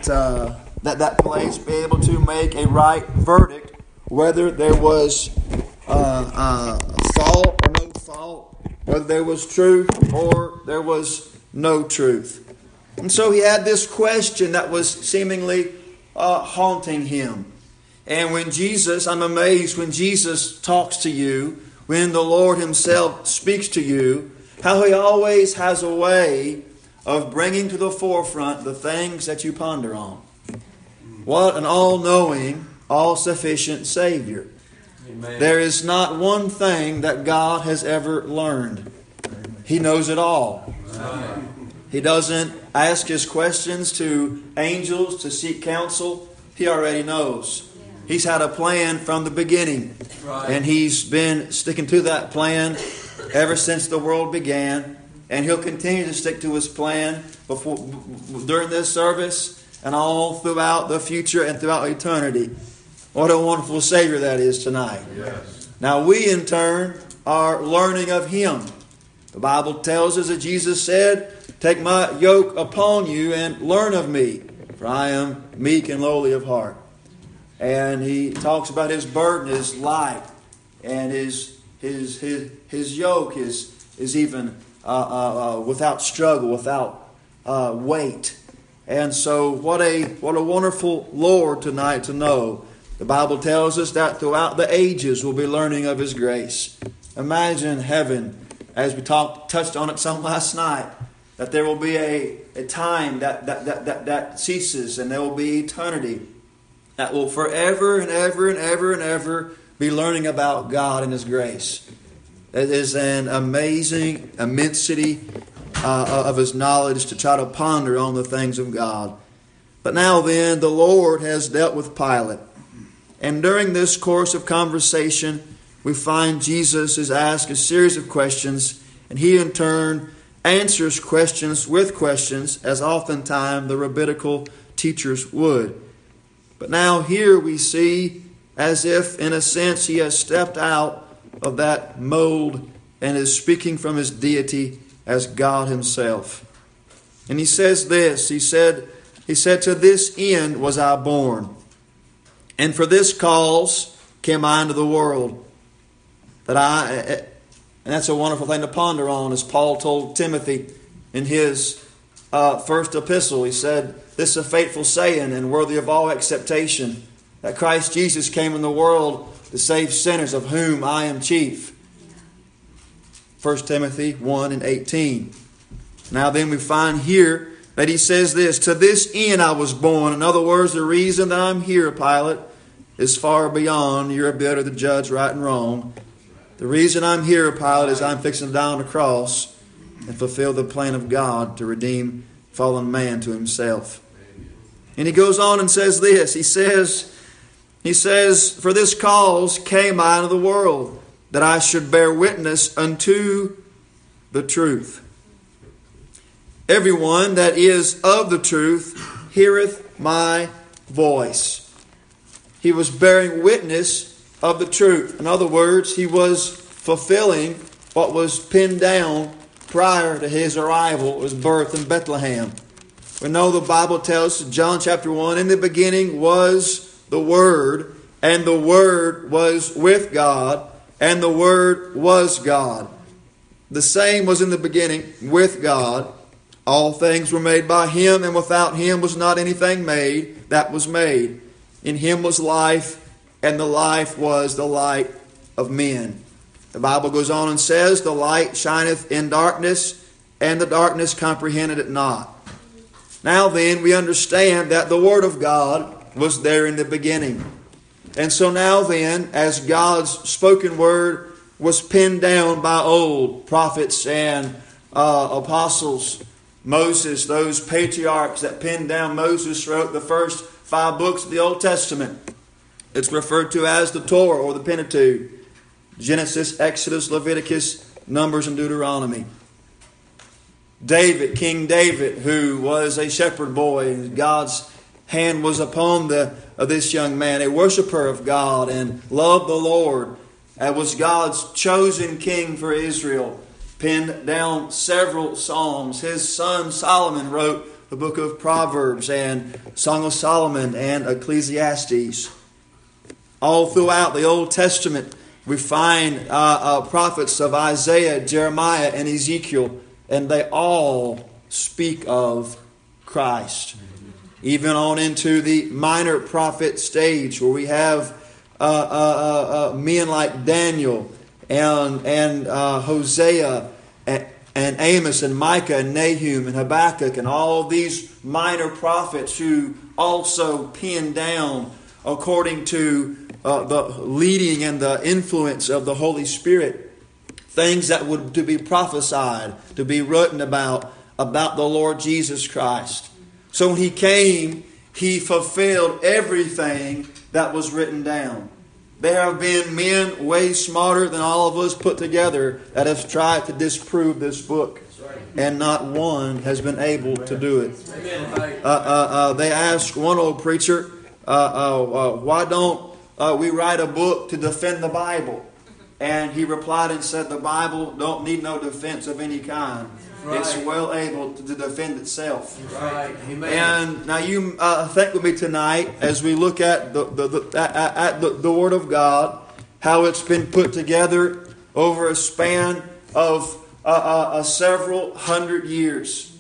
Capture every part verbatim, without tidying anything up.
that uh, that that place, be able to make a right verdict whether there was uh, uh, fault or no fault, whether there was truth or there was no truth. And so he had this question that was seemingly uh, haunting him. And when Jesus, I'm amazed when Jesus talks to you, when the Lord Himself speaks to you, how He always has a way of bringing to the forefront the things that you ponder on. What an all-knowing, all-sufficient Savior. Amen. There is not one thing that God has ever learned. He knows it all. Amen. He doesn't ask His questions to angels to seek counsel. He already knows. He's had a plan from the beginning. Right. And He's been sticking to that plan ever since the world began. And He'll continue to stick to His plan before, during this service and all throughout the future and throughout eternity. What a wonderful Savior that is tonight. Yes. Now we in turn are learning of Him. The Bible tells us that Jesus said, "Take my yoke upon you and learn of me, for I am meek and lowly of heart." And He talks about His burden is light, and His His His His yoke is is even uh, uh, uh, without struggle, without uh, weight. And so, what a what a wonderful Lord tonight to know. The Bible tells us that throughout the ages we'll be learning of His grace. Imagine heaven, as we talked touched on it some last night, that there will be a, a time that that, that, that that ceases, and there will be eternity that will forever and ever and ever and ever be learning about God and His grace. It is an amazing immensity uh, of His knowledge to try to ponder on the things of God. But now then, the Lord has dealt with Pilate. And during this course of conversation, we find Jesus is asked a series of questions, and He in turn answers questions with questions, as oftentimes the rabbinical teachers would. But now here we see, as if in a sense He has stepped out of that mold and is speaking from His deity as God Himself. And He says this, He said, He said, "To this end was I born, and for this cause came I into the world, that I..." And that's a wonderful thing to ponder on, as Paul told Timothy in his uh, first epistle. He said, "This is a faithful saying and worthy of all acceptation, that Christ Jesus came in the world to save sinners, of whom I am chief." First Timothy one and eighteen. Now then we find here that he says this, "To this end I was born." In other words, the reason that I'm here, Pilate, is far beyond your ability to judge right and wrong. The reason I'm here, Pilate, is I'm fixing to die on the cross and fulfill the plan of God to redeem fallen man to Himself. And he goes on and says this. He says, he says, "For this cause came I into the world, that I should bear witness unto the truth. Everyone that is of the truth heareth my voice." He was bearing witness of the truth. In other words, He was fulfilling what was pinned down prior to His arrival, His birth in Bethlehem. We know the Bible tells us in John chapter one, "In the beginning was the Word, and the Word was with God, and the Word was God. The same was in the beginning with God. All things were made by Him, and without Him was not anything made that was made. In Him was life, and the life was the light of men." The Bible goes on and says, "The light shineth in darkness, and the darkness comprehended it not." Now then, we understand that the Word of God was there in the beginning. And so now then, as God's spoken Word was pinned down by old prophets and uh, apostles, Moses, those patriarchs that pinned down, Moses wrote the first five books of the Old Testament. It's referred to as the Torah or the Pentateuch. Genesis, Exodus, Leviticus, Numbers, and Deuteronomy. David, King David, who was a shepherd boy, God's hand was upon the of this young man, a worshiper of God and loved the Lord, and was God's chosen king for Israel, penned down several psalms. His son Solomon wrote the book of Proverbs and Song of Solomon and Ecclesiastes. All throughout the Old Testament, we find uh, uh, prophets of Isaiah, Jeremiah, and Ezekiel, and they all speak of Christ. Even on into the minor prophet stage, where we have uh, uh, uh, men like Daniel and and uh, Hosea and, and Amos and Micah and Nahum and Habakkuk and all these minor prophets who also penned down according to uh, the leading and the influence of the Holy Spirit things that would to be prophesied, to be written about about the Lord Jesus Christ. So when He came, He fulfilled everything that was written down. There have been men way smarter than all of us put together that have tried to disprove this book. And not one has been able to do it. Uh, uh, uh, they asked one old preacher, uh, uh, uh, why don't uh, we write a book to defend the Bible? And he replied and said, the Bible don't need no defense of any kind. Right. It's well able to defend itself. Right. Amen. And now you uh, think with me tonight as we look at the, the, the at, at the, the Word of God, how it's been put together over a span of uh, uh, uh, several hundred years.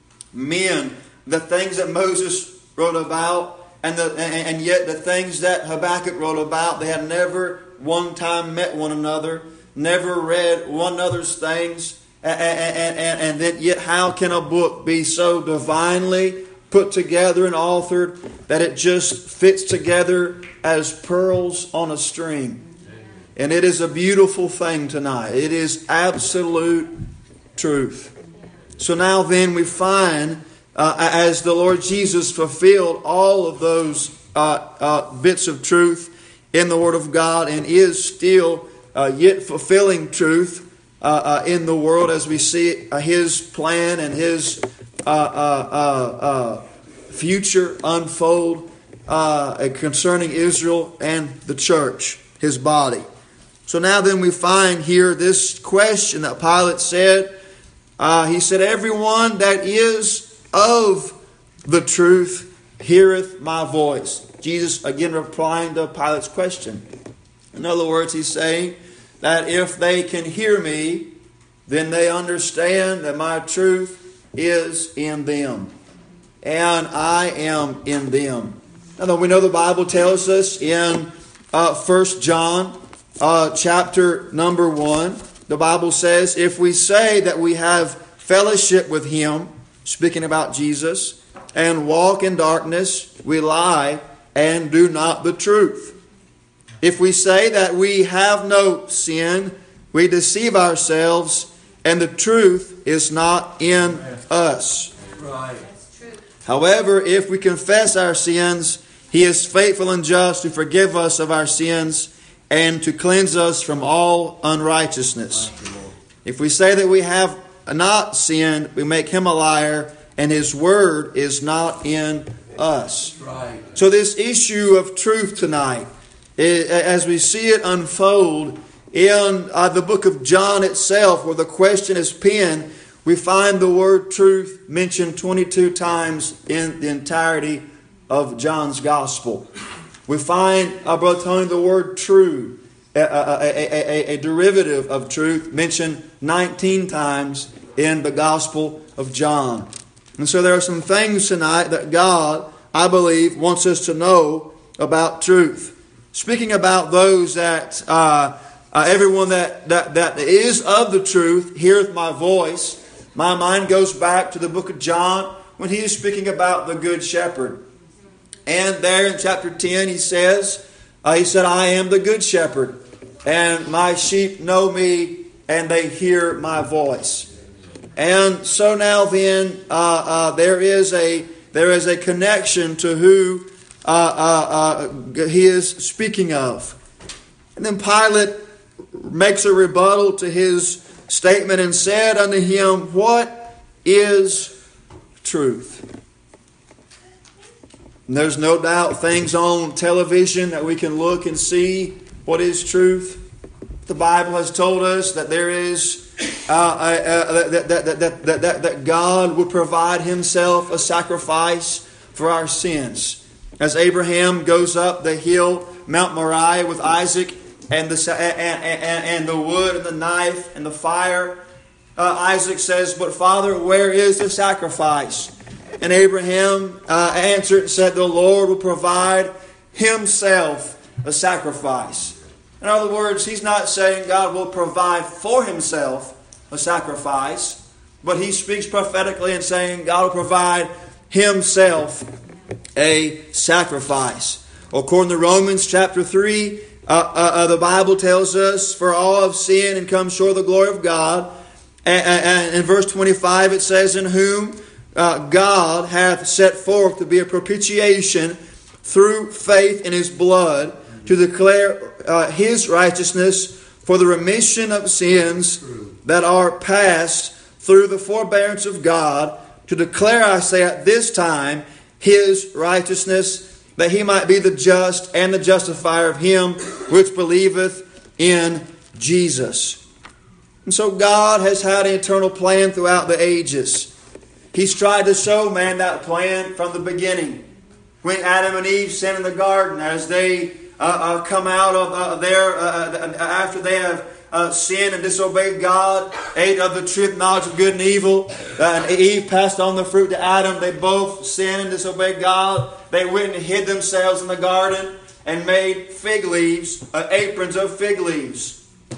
Men, the things that Moses wrote about, and the and, and yet the things that Habakkuk wrote about, they had never one time met one another, never read one another's things. And, and, and, and then yet how can a book be so divinely put together and authored that it just fits together as pearls on a string? And it is a beautiful thing tonight. It is absolute truth. So now then we find uh, as the Lord Jesus fulfilled all of those uh, uh, bits of truth in the Word of God and is still uh, yet fulfilling truth Uh, uh, in the world as we see it, uh, His plan and His uh, uh, uh, uh, future unfold uh, concerning Israel and the church, His body. So now then we find here this question that Pilate said. Uh, he said, everyone that is of the truth heareth my voice. Jesus again replying to Pilate's question. In other words, He's saying that if they can hear me, then they understand that my truth is in them. And I am in them. Now, we know the Bible tells us in uh, First John uh, chapter number one, the Bible says, if we say that we have fellowship with Him, speaking about Jesus, and walk in darkness, we lie and do not the truth. If we say that we have no sin, we deceive ourselves, and the truth is not in us. Right. However, if we confess our sins, He is faithful and just to forgive us of our sins and to cleanse us from all unrighteousness. If we say that we have not sinned, we make Him a liar, and His word is not in us. Right. So this issue of truth tonight, as we see it unfold in uh, the book of John itself, where the question is penned, we find the word truth mentioned twenty-two times in the entirety of John's Gospel. We find, uh, Brother Tony, the word true, a, a, a, a, a derivative of truth, mentioned nineteen times in the Gospel of John. And so there are some things tonight that God, I believe, wants us to know about truth. Speaking about those that, uh, uh, everyone that, that, that is of the truth heareth my voice, my mind goes back to the book of John when he is speaking about the Good Shepherd. And there in chapter ten he says, uh, he said, I am the Good Shepherd, and my sheep know me, and they hear my voice. And so now then, uh, uh, there is a there is a connection to who Uh, uh, uh, he is speaking of. And then Pilate makes a rebuttal to his statement and said unto him, what is truth? And there's no doubt things on television that we can look and see what is truth. The Bible has told us that there is uh, uh, that, that, that, that, that, that God would provide Himself a sacrifice for our sins. As Abraham goes up the hill, Mount Moriah, with Isaac and the, and, and, and the wood and the knife and the fire, uh, Isaac says, "But Father, where is the sacrifice?" And Abraham uh, answered and said, "The Lord will provide Himself a sacrifice." In other words, he's not saying God will provide for Himself a sacrifice, but he speaks prophetically and saying God will provide Himself a sacrifice. According to Romans chapter three, uh, uh, uh, the Bible tells us, "For all have sinned and come short of the glory of God." And, and in verse twenty-five it says, "In whom uh, God hath set forth to be a propitiation through faith in His blood, to declare uh, His righteousness for the remission of sins that are past through the forbearance of God, to declare, I say, at this time His righteousness, that He might be the just and the justifier of him which believeth in Jesus." And so God has had an eternal plan throughout the ages. He's tried to show man that plan from the beginning. When Adam and Eve sinned in the garden, as they uh, uh, come out of uh, there uh, after they have uh, sinned and disobeyed God, ate of the tree of knowledge of good and evil, uh, and Eve passed on the fruit to Adam. They both sinned and disobeyed God. They went and hid themselves in the garden and made fig leaves, uh, aprons of fig leaves.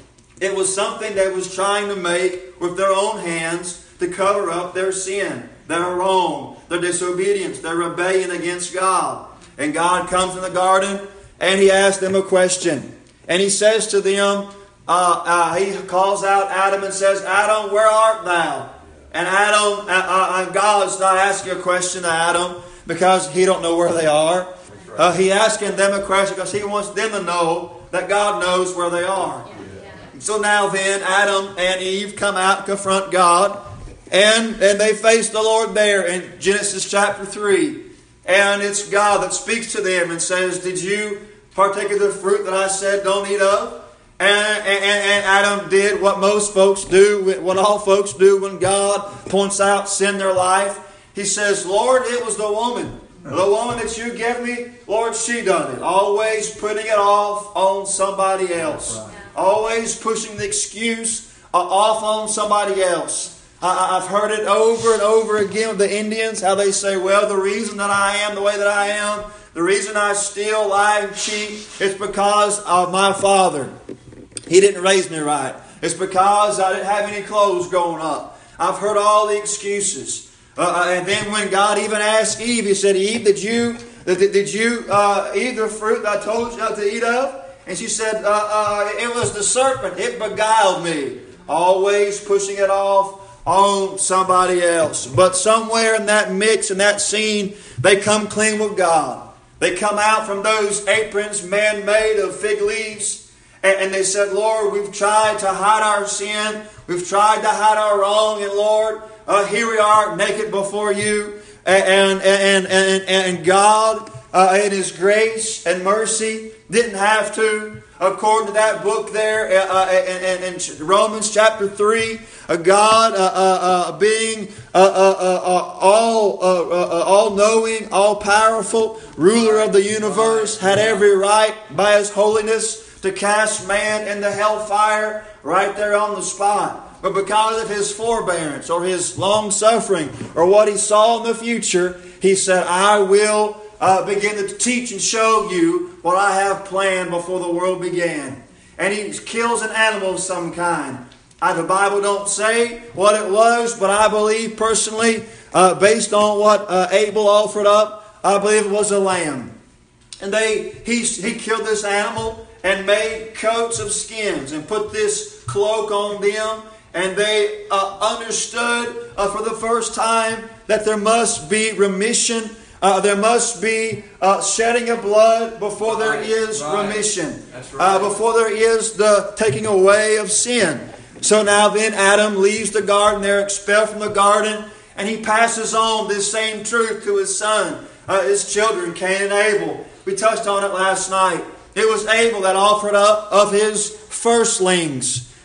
It was something they was trying to make with their own hands to cover up their sin, their wrong, their disobedience, their rebellion against God. And God comes in the garden and He asks them a question. And He says to them, uh, uh, He calls out Adam and says, "Adam, where art thou?" And Adam, uh, uh, God's not asking a question to Adam because He don't know where they are. Uh, he asking them a question because He wants them to know that God knows where they are. So now then, Adam and Eve come out and confront God. And, and they face the Lord there in Genesis chapter three. And it's God that speaks to them and says, "Did you partake of the fruit that I said don't eat of?" And, and, and Adam did what most folks do, what all folks do when God points out sin in their life. He says, "Lord, it was the woman. The woman that you gave me, Lord, she done it." Always putting it off on somebody else. Always pushing the excuse uh, off on somebody else. I, I've heard it over and over again with the Indians, how they say, "Well, the reason that I am the way that I am, the reason I steal, lie, and cheat, is because of my father. He didn't raise me right. It's because I didn't have any clothes growing up." I've heard all the excuses. Uh, and then when God even asked Eve, He said, "Eve, did you did, did you uh, eat the fruit that I told you not to eat of?" And she said, uh, uh, "It was the serpent. It beguiled me." Always pushing it off on somebody else. But somewhere in that mix, in that scene, they come clean with God. They come out from those aprons man-made of fig leaves. And, and they said, "Lord, we've tried to hide our sin. We've tried to hide our wrong. And Lord, uh, here we are naked before you." And, and, and, and, and God, uh, in His grace and mercy, didn't have to. According to that book there uh, in, in Romans chapter three, a God uh, uh, uh, being uh, uh, uh, all uh, uh, all-knowing, all-powerful, ruler of the universe, had every right by His holiness to cast man into hellfire right there on the spot. But because of His forbearance or His long-suffering or what He saw in the future, He said, "I will Uh, begin to teach and show you what I have planned before the world began." And He kills an animal of some kind. Uh, the Bible don't say what it was, but I believe personally, uh, based on what uh, Abel offered up, I believe it was a lamb. And they he, he killed this animal and made coats of skins and put this cloak on them. And they uh, understood uh, for the first time that there must be remission. Uh, there must be uh, shedding of blood before there right, is right. remission. That's right. Uh, before there is the taking away of sin. So now then Adam leaves the garden. They're expelled from the garden. And he passes on this same truth to his son, uh, his children, Cain and Abel. We touched on it last night. It was Abel that offered up of his firstlings.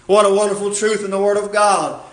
What a wonderful truth in the Word of God.